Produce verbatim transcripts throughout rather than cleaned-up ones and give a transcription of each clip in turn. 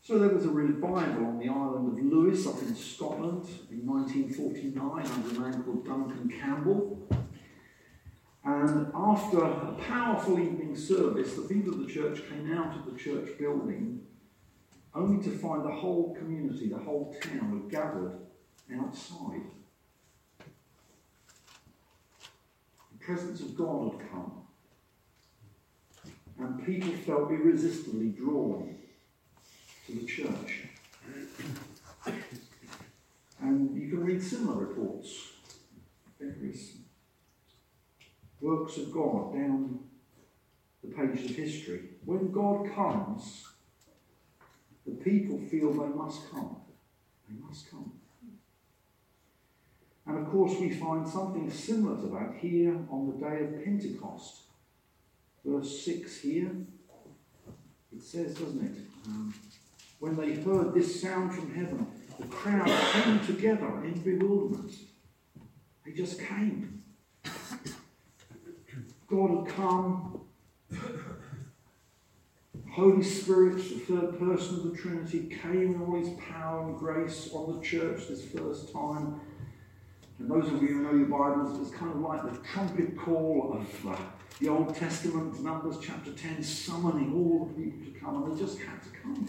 So there was a revival on the island of Lewis up in Scotland in nineteen forty-nine under a man called Duncan Campbell. And after a powerful evening service, the people of the church came out of the church building only to find the whole community, the whole town had gathered outside. The presence of God had come. And people felt irresistibly drawn to the church. And you can read similar reports, various works of God down the pages of history. When God comes, the people feel they must come. They must come. And of course we find something similar to that here on the day of Pentecost. Verse six here, it says, doesn't it? Um, when they heard this sound from heaven, the crowd came together in bewilderment. They just came. God had come. Holy Spirit, the third person of the Trinity, came in all his power and grace on the church this first time. And those of you who know your Bibles, it was kind of like the trumpet call of uh, the Old Testament, Numbers chapter ten, summoning all the people to come, and they just had to come.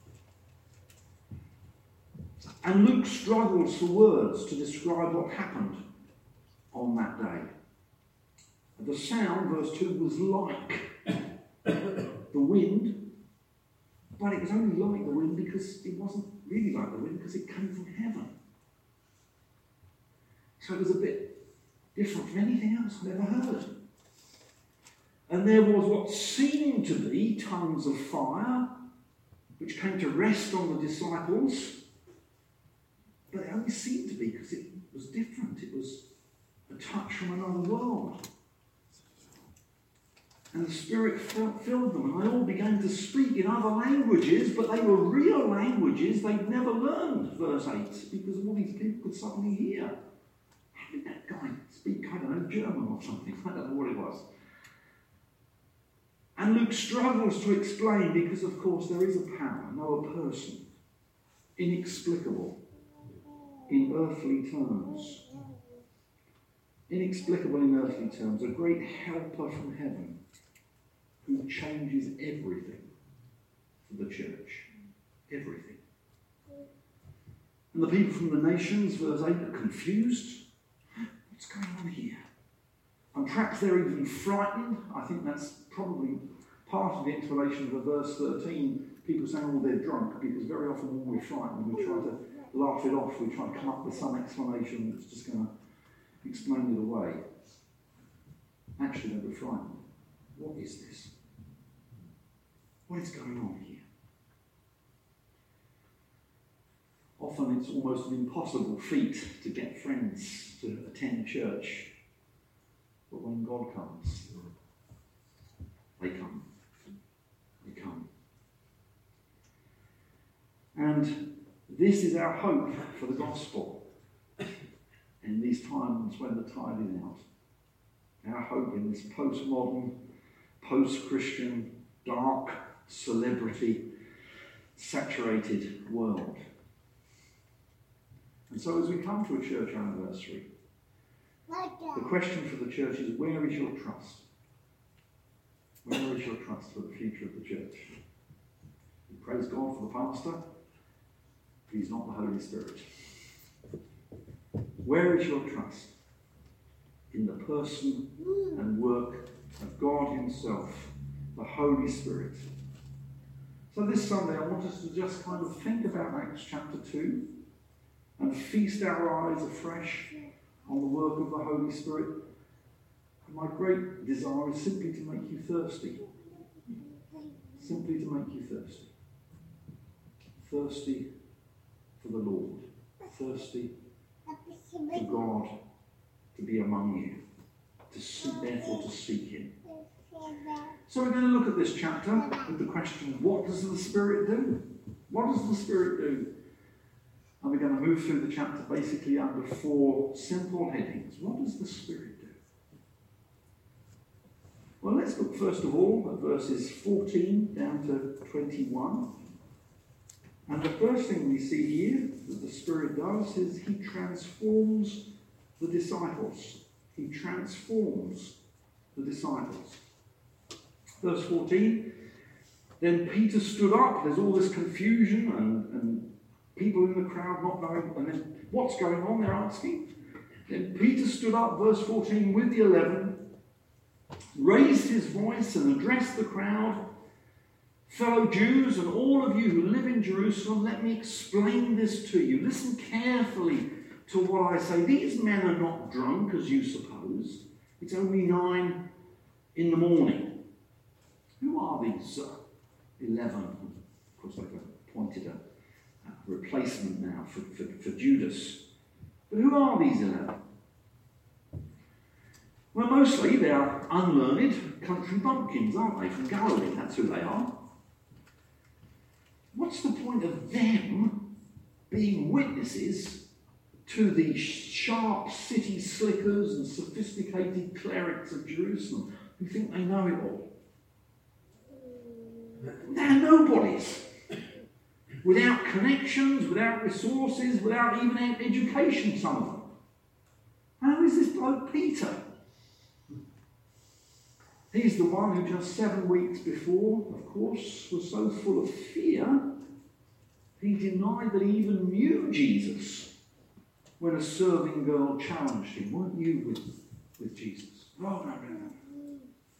And Luke struggles for words to describe what happened on that day. The sound, verse two, was like the wind, but it was only like the wind because it wasn't really like the wind because it came from heaven. So it was a bit different from anything else I've ever heard. And there was what seemed to be tongues of fire, which came to rest on the disciples, but it only seemed to be because it was different. It was a touch from another world. And the Spirit filled them, and they all began to speak in other languages, but they were real languages they'd never learned, verse eight, because all these people could suddenly hear. How did that guy speak, I don't know, German or something? I don't know what it was. And Luke struggles to explain because, of course, there is a power, no a person, inexplicable in earthly terms. Inexplicable in earthly terms, a great helper from heaven who changes everything for the church. Everything. And the people from the nations, verse eight, are confused. What's going on here? And perhaps they're even frightened. I think that's probably part of the explanation of the verse thirteen. People saying, oh, they're drunk, because very often when we're frightened, we try to laugh it off. We try to come up with some explanation that's just going to explain it away. Actually, they were frightened. What is this? What is going on here? Often it's almost an impossible feat to get friends to attend church. But when God comes, they come. They come. And this is our hope for the gospel in these times when the tide is out. Our hope in this postmodern, post-Christian, dark, celebrity, saturated world. And so as we come to a church anniversary, the question for the church is, where is your trust? Where is your trust for the future of the church? We praise God for the pastor, but he's not the Holy Spirit. Where is your trust? In the person and work of God himself, the Holy Spirit. So this Sunday I want us to just kind of think about Acts chapter two and feast our eyes afresh on the work of the Holy Spirit. And my great desire is simply to make you thirsty. Simply to make you thirsty. Thirsty for the Lord. Thirsty for God to be among you. To seek, therefore to seek him. So we're going to look at this chapter with the question, what does the Spirit do? What does the Spirit do? And we're going to move through the chapter basically under four simple headings. What does the Spirit do? Well, let's look first of all at verses fourteen down to twenty-one. And the first thing we see here that the Spirit does is he transforms the disciples. He transforms the disciples. Verse fourteen, then Peter stood up. There's all this confusion and, and people in the crowd not knowing, and then what's going on, they're asking. Then Peter stood up, verse fourteen, with the eleven, raised his voice and addressed the crowd. Fellow Jews and all of you who live in Jerusalem, let me explain this to you. Listen carefully to what I say. These men are not drunk, as you suppose. It's only nine in the morning. Who are these uh, eleven? Of course, they've appointed a, a replacement now for, for, for Judas. But who are these eleven? Well, mostly they are unlearned country bumpkins, aren't they? From Galilee, that's who they are. What's the point of them being witnesses to the sharp city slickers and sophisticated clerics of Jerusalem who think they know it all? They're nobodies. Without connections, without resources, without even education, some of them. How is this bloke Peter? He's the one who just seven weeks before, of course, was so full of fear, he denied that he even knew Jesus when a serving girl challenged him. Weren't you with, with Jesus? Oh, no, no, no.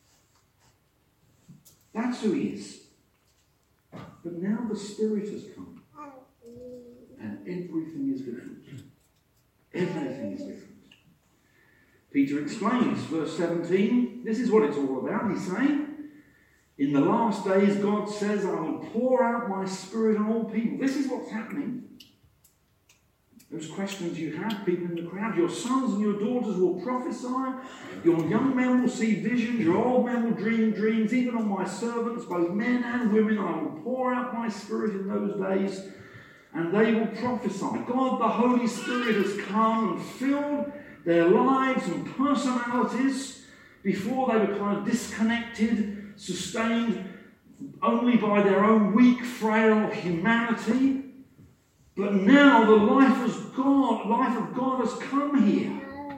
That's who he is. But now the Spirit has come, and everything is different. Everything is different. Peter explains, verse seventeen, this is what it's all about. He's saying, in the last days, God says, I will pour out my Spirit on all people. This is what's happening. Those questions you have, people in the crowd, your sons and your daughters will prophesy, your young men will see visions, your old men will dream dreams, even on my servants, both men and women, I will pour out my Spirit in those days, and they will prophesy. God, the Holy Spirit, has come and filled their lives and personalities. Before they were kind of disconnected, sustained only by their own weak, frail humanity. But now the life of God, life of God has come here.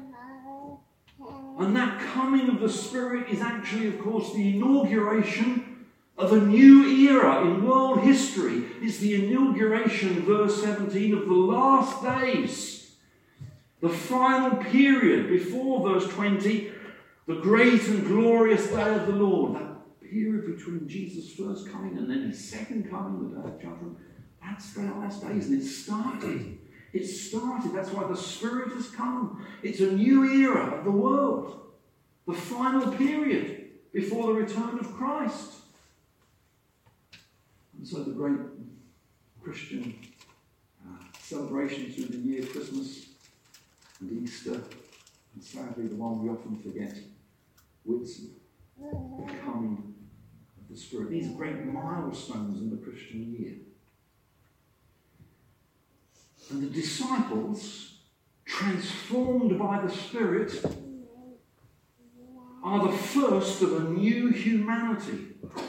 And that coming of the Spirit is actually, of course, the inauguration of a new era in world history. It's the inauguration, verse seventeen, of the last days. The final period before verse twenty, the great and glorious day of the Lord. That period between Jesus' first coming and then his second coming, the day of judgment. That's the last days, and it started. It started. That's why the Spirit has come. It's a new era of the world. The final period before the return of Christ. And so the great Christian uh, celebrations through the year, Christmas and Easter, and sadly the one we often forget, Whitsun, the coming of the Spirit. These are great milestones in the Christian year. And the disciples, transformed by the Spirit, are the first of a new humanity.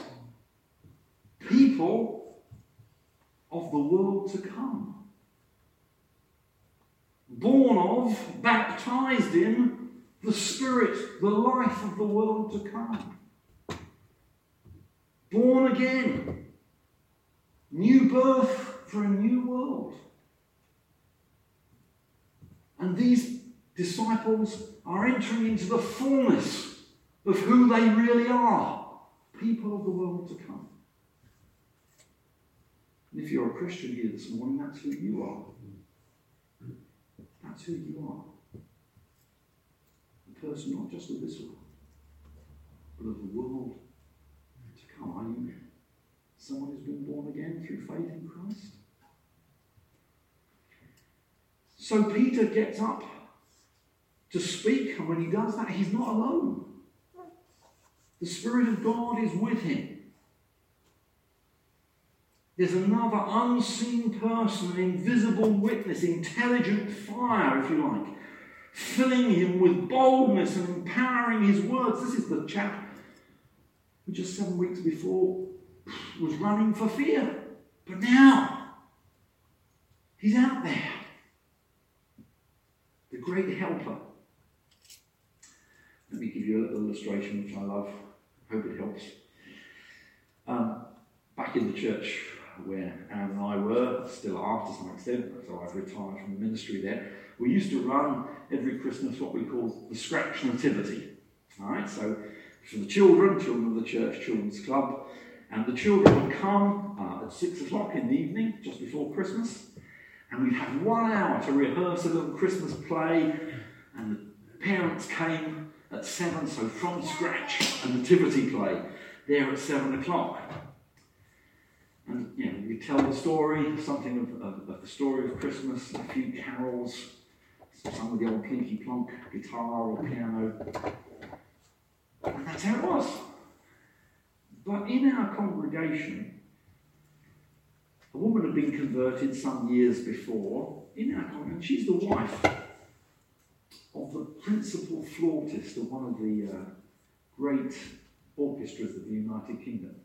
People of the world to come. Born of, baptized in, the Spirit, the life of the world to come. Born again. New birth for a new world. And these disciples are entering into the fullness of who they really are. People of the world to come. And if you're a Christian here this morning, that's who you are. That's who you are. A person not just of this world, but of the world to come. Are you someone who's been born again through faith in Christ? So Peter gets up to speak, and when he does that, he's not alone. The Spirit of God is with him. There's another unseen person, an invisible witness, intelligent fire, if you like, filling him with boldness and empowering his words. This is the chap who just seven weeks before was running for fear. But now He's out there. The great helper. Let me give you a little illustration which I love. I hope it helps. Um, back in the church where Anne and I were, still are to some extent, so I've retired from the ministry there, we used to run every Christmas what we call the Scratch Nativity. All right, so for the children, children of the church children's club, and the children would come uh, at six o'clock in the evening, just before Christmas, and we'd have one hour to rehearse a little Christmas play, and the parents came at seven, so from scratch, a nativity play, there at seven o'clock. And, you know, we tell the story, something of, of, of the story of Christmas, a few carols, some of the old plinky plonk guitar or piano. And that's how it was. But in our congregation, a woman had been converted some years before. In our congregation, she's the wife of the principal flautist of one of the uh, great orchestras of the United Kingdom.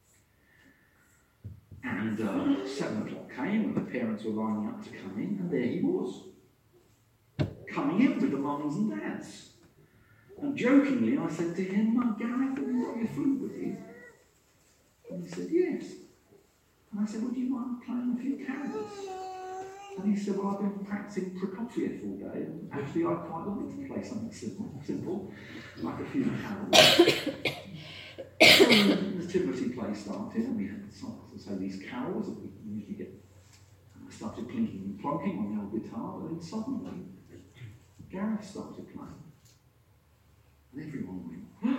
And uh, seven o'clock came, and the parents were lining up to come in, and there he was, coming in with the mums and dads. And jokingly, I said to him, "Mum, Gareth, have you got your flute with you?" And he said, "Yes." And I said, "Would you mind playing a few carols?" And he said, "Well, I've been practicing Prokofiev all day, and actually I quite like to play something simple, simple like a few carols." So the nativity play started, and we had songs to say these carols that we usually get. I started plinking and plonking on the old guitar, but then suddenly Gareth started playing. And everyone went,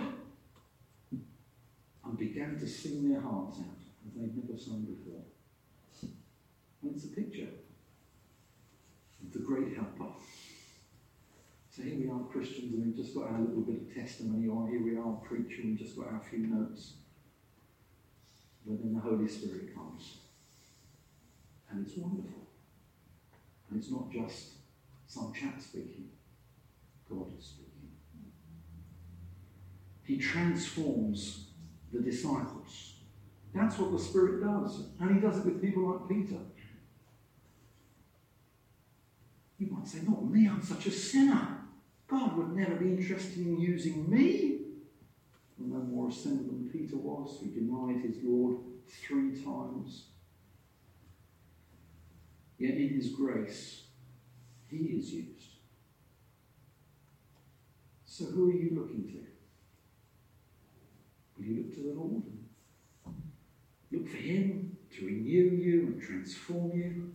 and began to sing their hearts out as they'd never sung before. And it's a picture of the great helper. So here we are, Christians, and we've just got our little bit of testimony, or here we are, preaching, we've just got our few notes. But then the Holy Spirit comes. And it's wonderful. And it's not just some chap speaking. God is speaking. He transforms the disciples. That's what the Spirit does. And he does it with people like Peter. You might say, "Not me, I'm such a sinner. God would never be interested in using me." And no more a sinner than Peter was. He denied his Lord three times. Yet in his grace, he is used. So who are you looking to? Will you look to the Lord? Look for him to renew you and transform you.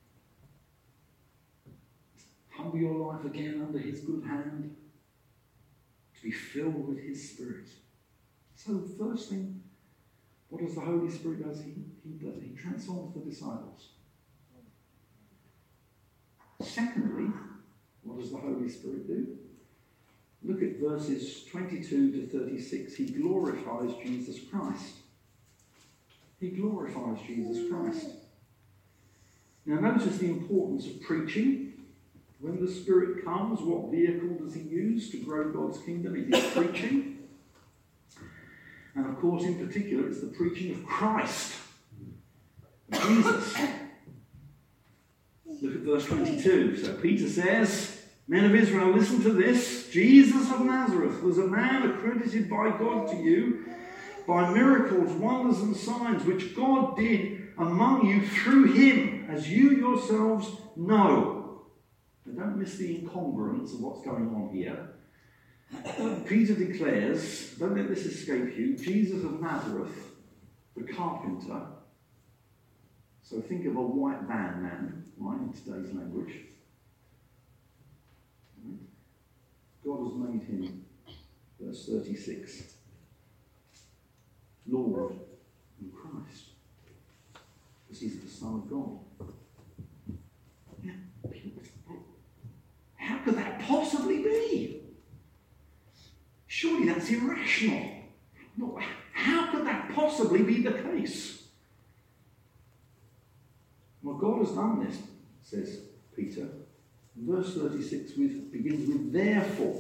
Humble your life again under his good hand, to be filled with his Spirit. So first thing, what does the Holy Spirit do? He, he, does, he transforms the disciples. Secondly, what does the Holy Spirit do? Look at verses twenty-two to thirty-six. He glorifies Jesus Christ. He glorifies Jesus Christ. Now notice the importance of preaching. When the Spirit comes, what vehicle does he use to grow God's kingdom? It is preaching. And of course, in particular, it's the preaching of Christ, Jesus. Look at verse twenty-two. So Peter says, "Men of Israel, listen to this. Jesus of Nazareth was a man accredited by God to you by miracles, wonders and signs which God did among you through him, as you yourselves know." Now, don't miss the incongruence of what's going on here. Peter declares, don't let this escape you, Jesus of Nazareth, the carpenter. So think of a white van man, right, in today's language. God has made him, verse thirty-six, Lord and Christ, because he's the Son of God. How could that possibly be? Surely that's irrational. No, how could that possibly be the case? Well, God has done this, says Peter. Verse thirty-six with, begins with therefore.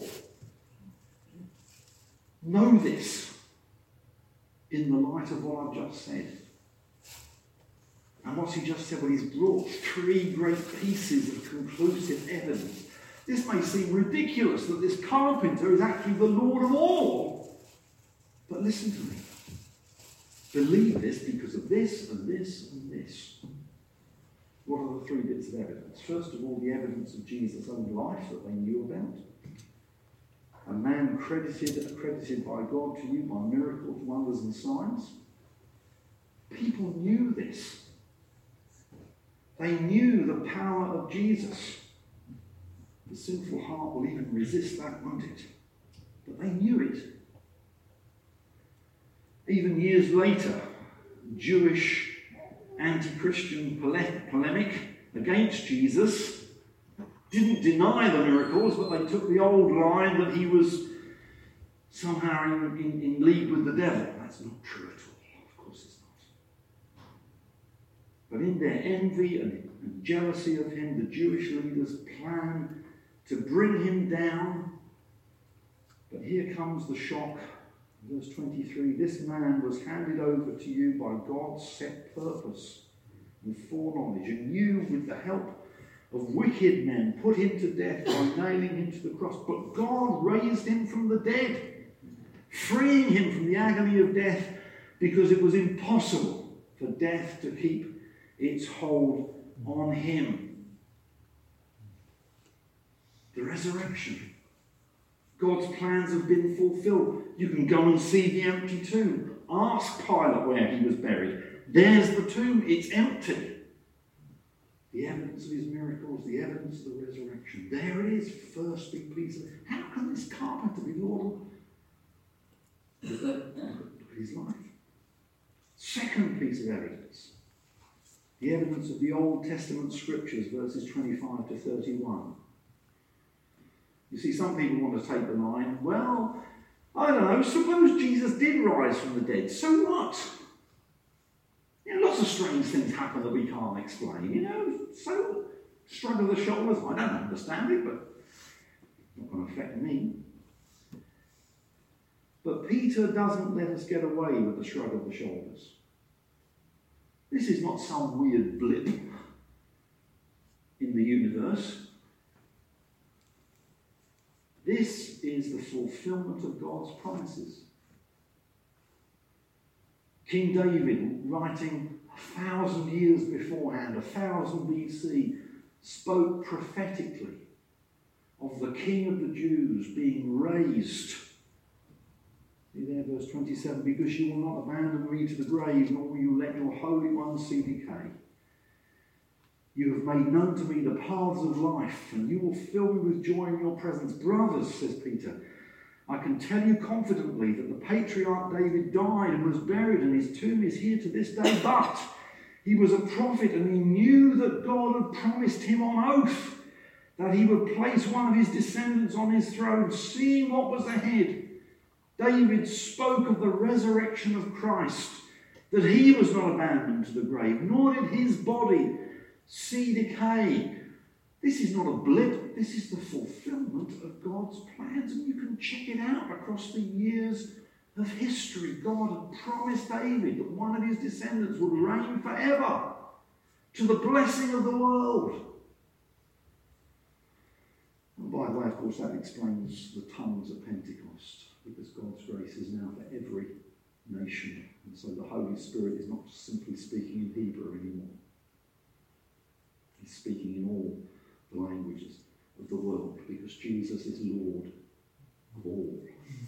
Know this in the light of what I've just said. And Rossi just said, well, he's brought three great pieces of conclusive evidence. This may seem ridiculous that this carpenter is actually the Lord of all. But listen to me. Believe this because of this and this and this. What are the three bits of evidence? First of all, the evidence of Jesus' own life that they knew about. A man credited, accredited by God to you by miracles, wonders and signs. People knew this. They knew the power of Jesus. The sinful heart will even resist that, won't it? But they knew it. Even years later, Jewish anti-Christian polemic against Jesus didn't deny the miracles, but they took the old line that he was somehow in, in, in league with the devil. That's not true at all. Of course it's not. But in their envy and, and jealousy of him, the Jewish leaders planned to bring him down. But here comes the shock. Verse twenty-three, this man was handed over to you by God's set purpose and foreknowledge, and you, with the help of wicked men, put him to death by nailing him to the cross. But God raised him from the dead, freeing him from the agony of death, because it was impossible for death to keep its hold on him. The resurrection. God's plans have been fulfilled. You can go and see the empty tomb. Ask Pilate where he was buried. There's the tomb. It's empty. The evidence of his miracles, the evidence of the resurrection. There it is, first big piece of... How can this carpenter be Lord? Look at his life. Second piece of evidence. The evidence of the Old Testament scriptures, verses twenty-five to thirty-one. You see, some people want to take the line, well, I don't know, suppose Jesus did rise from the dead, so what? You know, lots of strange things happen that we can't explain, you know, so shrug of the shoulders, I don't understand it, but it's not going to affect me. But Peter doesn't let us get away with the shrug of the shoulders. This is not some weird blip in the universe. This is the fulfillment of God's promises. King David, writing a thousand years beforehand, a thousand B C, spoke prophetically of the King of the Jews being raised. See there, verse twenty-seven, because you will not abandon me to the grave, nor will you let your Holy One see decay. You have made known to me the paths of life, and you will fill me with joy in your presence. Brothers, says Peter, I can tell you confidently that the patriarch David died and was buried, and his tomb is here to this day. But he was a prophet, and he knew that God had promised him on oath that he would place one of his descendants on his throne. Seeing what was ahead, David spoke of the resurrection of Christ, that he was not abandoned to the grave, nor did his body see decay. This is not a blip. This is the fulfillment of God's plans. And you can check it out across the years of history. God had promised David that one of his descendants would reign forever to the blessing of the world. And by the way, of course, that explains the tongues at Pentecost, because God's grace is now for every nation. And so the Holy Spirit is not simply speaking in Hebrew anymore. He's speaking in all the languages of the world, because Jesus is Lord of all.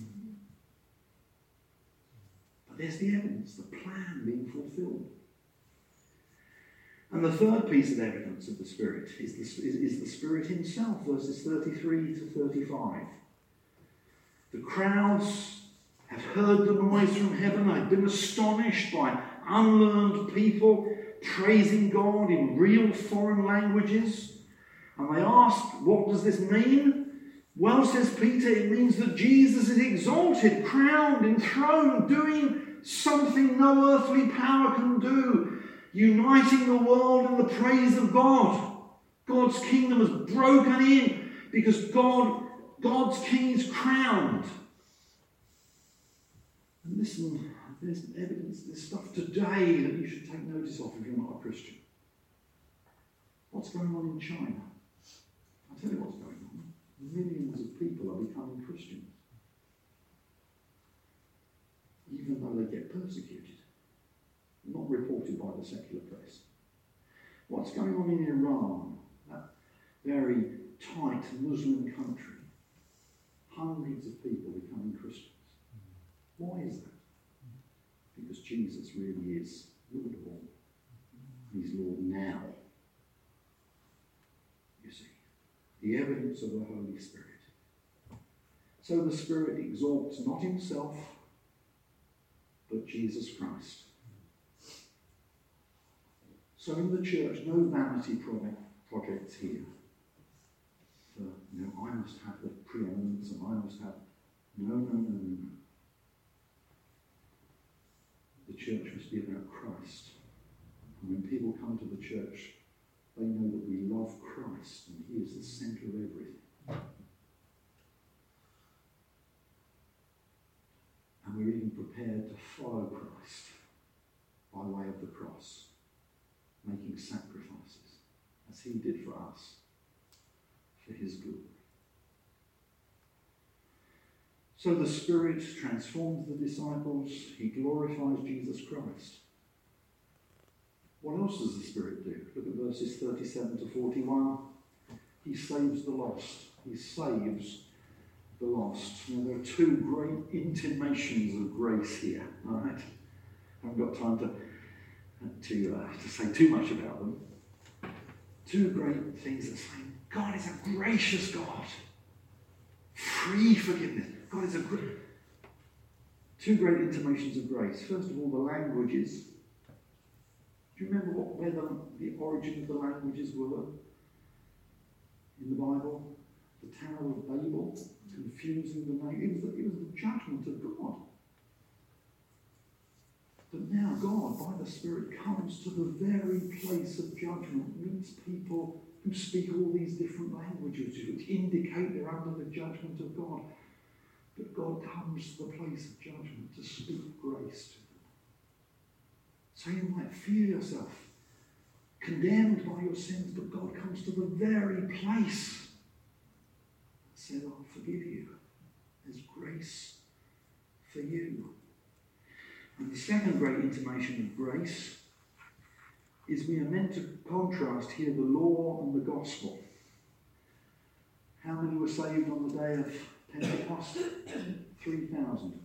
But there's the evidence, the plan being fulfilled. And the third piece of evidence of the Spirit is the, is, is the Spirit himself, verses thirty-three to thirty-five. The crowds have heard the noise from heaven. They've been astonished by unlearned people praising God in real foreign languages. And they ask, what does this mean? Well, says Peter, it means that Jesus is exalted, crowned, enthroned, doing something no earthly power can do, uniting the world in the praise of God. God's kingdom has broken in because God, God's king is crowned. And listen, there's evidence, there's stuff today that you should take notice of if you're not a Christian. What's going on in China? I'll tell you what's going on. Millions of people are becoming Christians, even though they get persecuted. Not reported by the secular press. What's going on in Iran, that very tight Muslim country? Hundreds of people becoming Christians. Why is that? Because Jesus really is Lord of all. He's Lord now. You see, the evidence of the Holy Spirit. So the Spirit exalts not himself, but Jesus Christ. So in the church, no vanity project, projects here. For, you know, I must have the preeminence and I must have... No, no, no, no, no. The church must be about Christ. And when people come to the church, they know that we love Christ and he is the centre of everything. And we're even prepared to follow Christ by way of the cross, making sacrifices, as he did for us, for his glory. So the Spirit transforms the disciples, he glorifies Jesus Christ. What else does the Spirit do? Look at verses thirty-seven to forty-one. He saves the lost. He saves the lost. Now there are two great intimations of grace here, all right? I haven't got time to to, uh, to say too much about them. Two great things that say God is a gracious God. Free forgiveness. God is a great... Two great intimations of grace. First of all, the languages. Do you remember what, where the, the origin of the languages were in the Bible? The Tower of Babel, confusing the language. It was the, it was the judgment of God. But now God, by the Spirit, comes to the very place of judgment, meets people who speak all these different languages, which indicate they're under the judgment of God. But God comes to the place of judgment to speak grace to them. So you might feel yourself condemned by your sins, but God comes to the very place and says, I'll forgive you. There's grace for you. And the second great intimation of grace is we are meant to contrast here the law and the gospel. How many were saved on the day of Pentecost? three thousand.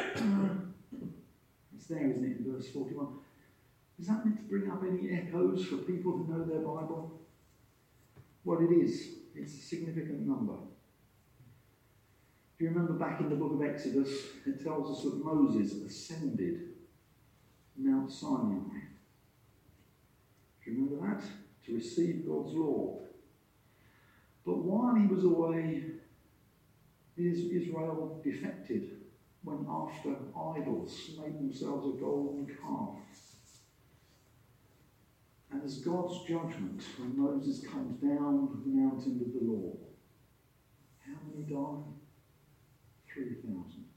It's there, isn't it, in verse forty-one. Is that meant to bring up any echoes for people who know their Bible? Well, it is. It's a significant number. Do you remember back in the book of Exodus, it tells us that Moses ascended Mount Sinai. Do you remember that? To receive God's law. But while he was away, Israel defected, went after idols, made themselves a golden calf. And as God's judgment, when Moses comes down the mountain with the law, how many died? three thousand.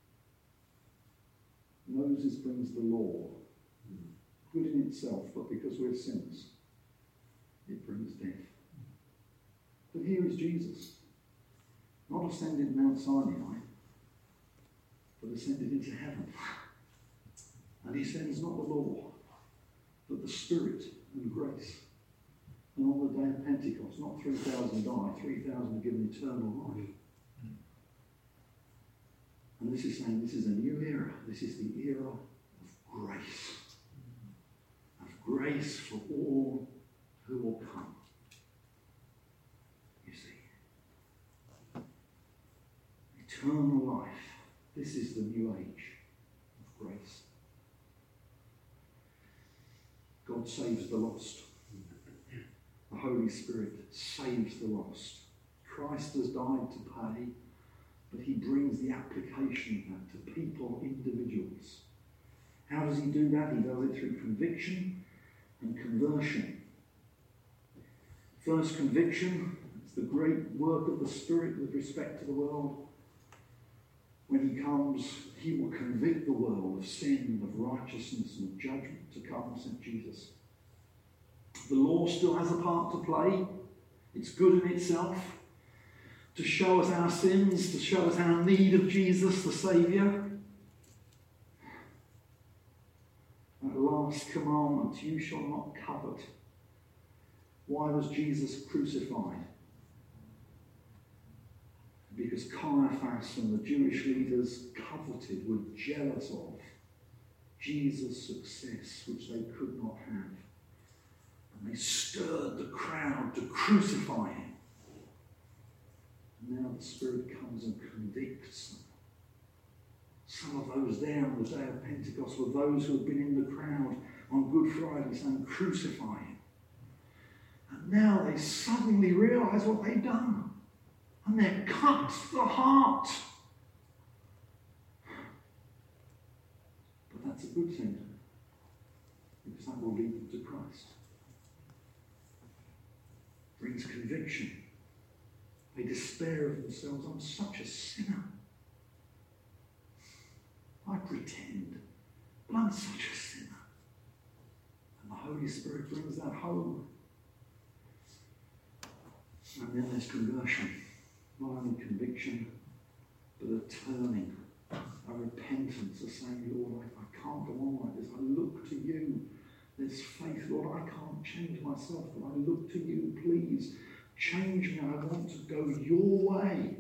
Moses brings the law, good in itself, but because we're sinners, it brings death. But here is Jesus, not ascended Mount Sinai, but ascended into heaven. And he sends not the law, but the Spirit and grace. And on the day of Pentecost, not three thousand die, three thousand are given eternal life. And this is saying this is a new era. This is the era of grace. Of grace for all who will come. You see. Eternal life. This is the new age of grace. God saves the lost. The Holy Spirit saves the lost. Christ has died to pay, but he brings the application of that to people, individuals. How does he do that? He does it through conviction and conversion. First, conviction. It's the great work of the Spirit with respect to the world. When he comes, he will convict the world of sin, of righteousness, and of judgment to come, said Jesus. The law still has a part to play. It's good in itself, to show us our sins, to show us our need of Jesus, the Saviour. That last commandment, you shall not covet. Why was Jesus crucified? Because Caiaphas and the Jewish leaders coveted, were jealous of Jesus' success, which they could not have. And they stirred the crowd to crucify him. And now the Spirit comes and convicts them. Some of those there on the day of Pentecost were those who had been in the crowd on Good Friday saying, crucify him. And now they suddenly realise what they've done. And they're cut to the heart. But that's a good thing, because that will lead them to Christ. Brings conviction. They despair of themselves. I'm such a sinner. I pretend, but I'm such a sinner. And the Holy Spirit brings that home. And then there's conversion. Not only conviction, but a turning, a repentance, a saying, Lord, I, I can't go on like this. I look to you. There's faith. Lord, I can't change myself, but I look to you. Please change me. I want to go your way.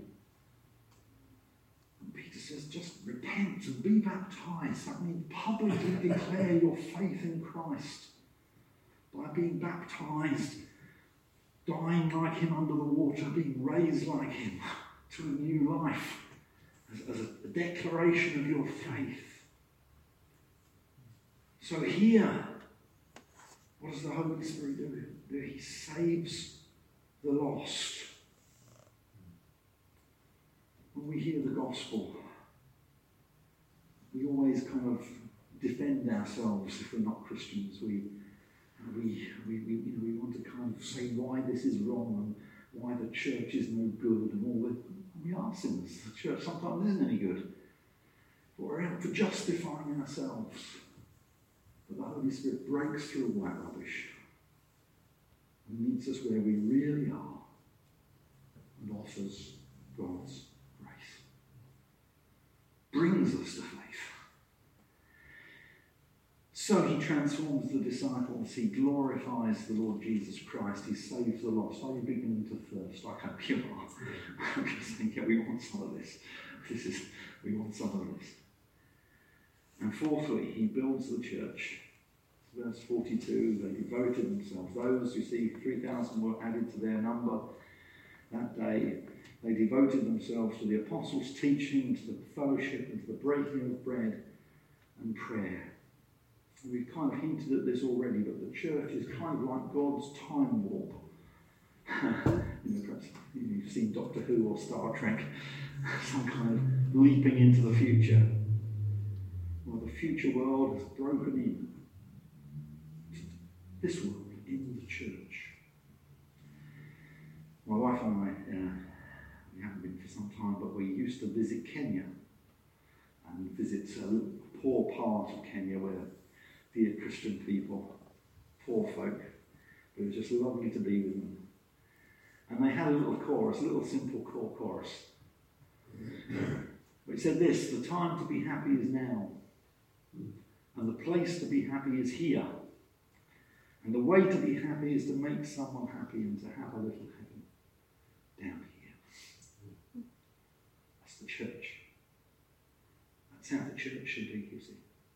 And Peter says, just repent and be baptized. That means publicly declare your faith in Christ by being baptized, dying like him under the water, being raised like him to a new life as, as a declaration of your faith. So here, what does the Holy Spirit do? He saves the lost. When we hear the gospel, we always kind of defend ourselves if we're not Christians. We We, we, we, you know, we want to kind of say why this is wrong and why the church is no good and all that. We are sinners. The church sometimes isn't any good. But we're out for justifying ourselves. But the Holy Spirit breaks through all that rubbish and meets us where we really are and offers God's grace. Brings us to faith. So he transforms the disciples, he glorifies the Lord Jesus Christ, he saves the lost. Are you beginning to thirst? I hope you are. I'm just thinking, we want some of this. This is, we want some of this. And fourthly, he builds the church. Verse forty-two, they devoted themselves. Those, you see, three thousand were added to their number that day. They devoted themselves to the apostles' teaching, to the fellowship, and to the breaking of bread and prayer. We've kind of hinted at this already, but the church is kind of like God's time warp. you know, perhaps you've seen Doctor Who or Star Trek, some kind of leaping into the future. Well, the future world has broken in. This world, in the church. My wife and I, uh, we haven't been for some time, but we used to visit Kenya and visit a poor part of Kenya where dear Christian people, poor folk. It was just lovely to be with them. And they had a little chorus, a little simple chorus. It said this: the time to be happy is now. And the place to be happy is here. And the way to be happy is to make someone happy and to have a little heaven down here. That's the church. That's how the church should be, you see.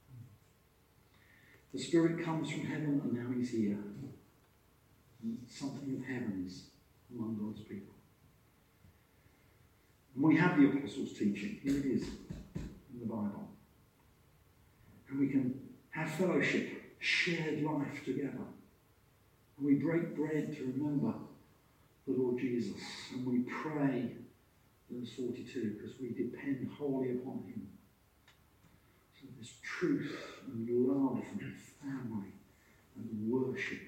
The Spirit comes from heaven and now he's here. And something of heaven is among God's people. And we have the Apostles' teaching. Here it is in the Bible. And we can have fellowship, shared life together. And we break bread to remember the Lord Jesus. And we pray, verse forty-two, because we depend wholly upon him. So there's truth and love and family and worship.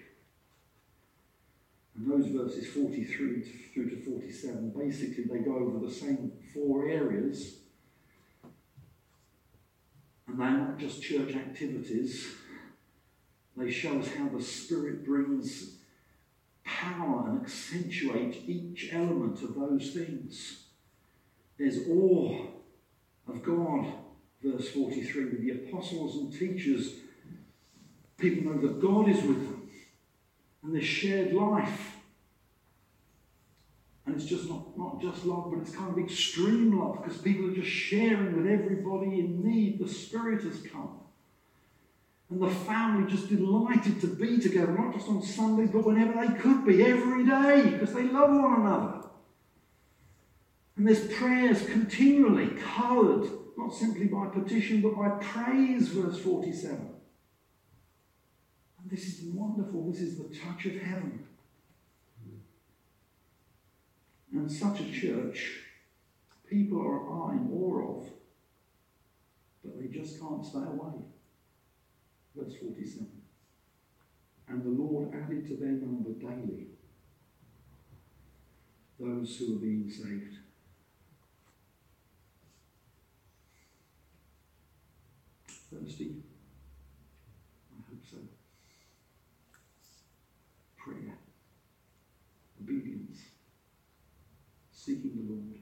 And those verses forty-three through to forty-seven, basically they go over the same four areas. And they're not just church activities, They show us how the Spirit brings power and accentuates each element of those things. There's awe of God, verse forty-three, with the apostles and teachers. People know that God is with them. And there's shared life. And it's just not, not just love, but it's kind of extreme love, because people are just sharing with everybody in need. The Spirit has come. And the family just delighted to be together, not just on Sundays, but whenever they could be, every day, because they love one another. And there's prayers continually coloured, not simply by petition, but by praise, verse forty-seven. And this is wonderful. This is the touch of heaven. And such a church, people are in awe of, but they just can't stay away. Verse forty-seven. And the Lord added to their number daily those who are being saved. Thirsty? I hope so. Prayer. Obedience. Seeking the Lord.